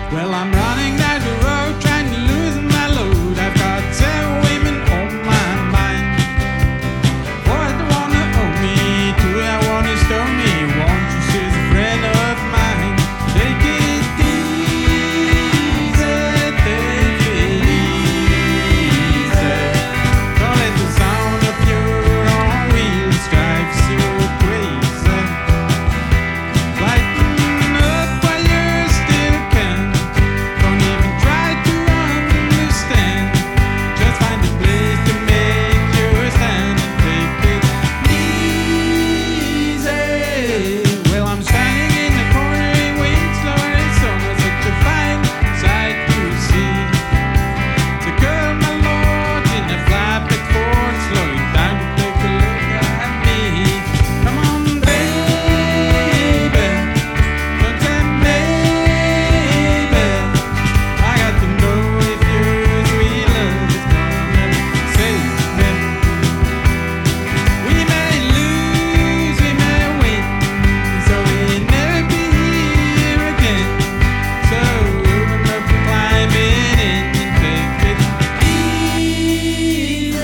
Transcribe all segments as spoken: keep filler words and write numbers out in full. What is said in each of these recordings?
Well, I'm running down the road trying to loosen my load. I've got seven women on my mind. What they wanna owe me? Do they wanna stone me? Won't you see a friend of mine? Take it easy, take it easy. Don't let the sound of your own wheels drive you crazy. Lighten up while you still can. Don't even try to understand. Just find a place to make you stand and take it easy. Well, I'm standing in the corner in wind slower and summer, such a fine sight to see. The girl, my lord, in a flatbed Ford, slowing down to take a look at me. Come on, baby, don't say maybe. I got to know if your sweet love is gonna save me. We may lose, we may win, so we'll never be here again. So open up and climb it in and take it easy.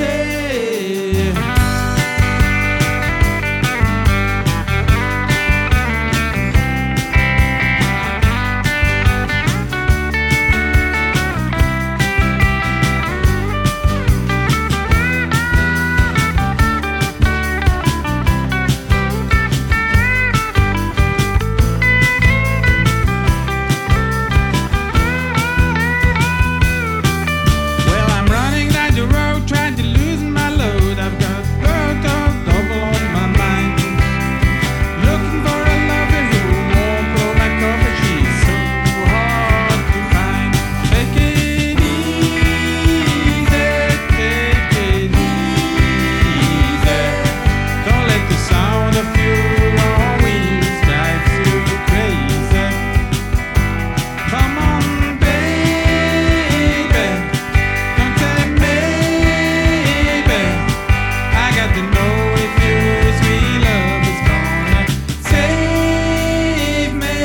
Well, I'm running down the road trying to loosen my load. I've got both of double on my mind. Looking for a lover who won't blow my cover. She's so hard to find. Take it easy, take it easy. Don't let the sound of your own wheels drive you crazy. Come on, baby, don't say maybe. I got to know if your sweet love is gonna save me.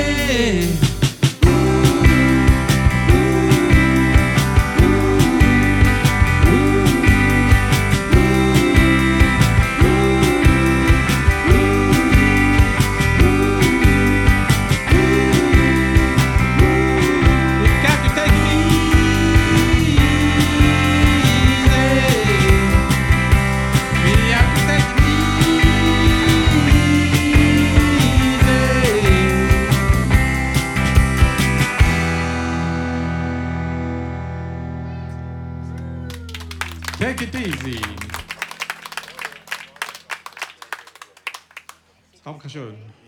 You got to take it easy. We have to take it easy. Take it easy. Dankeschön.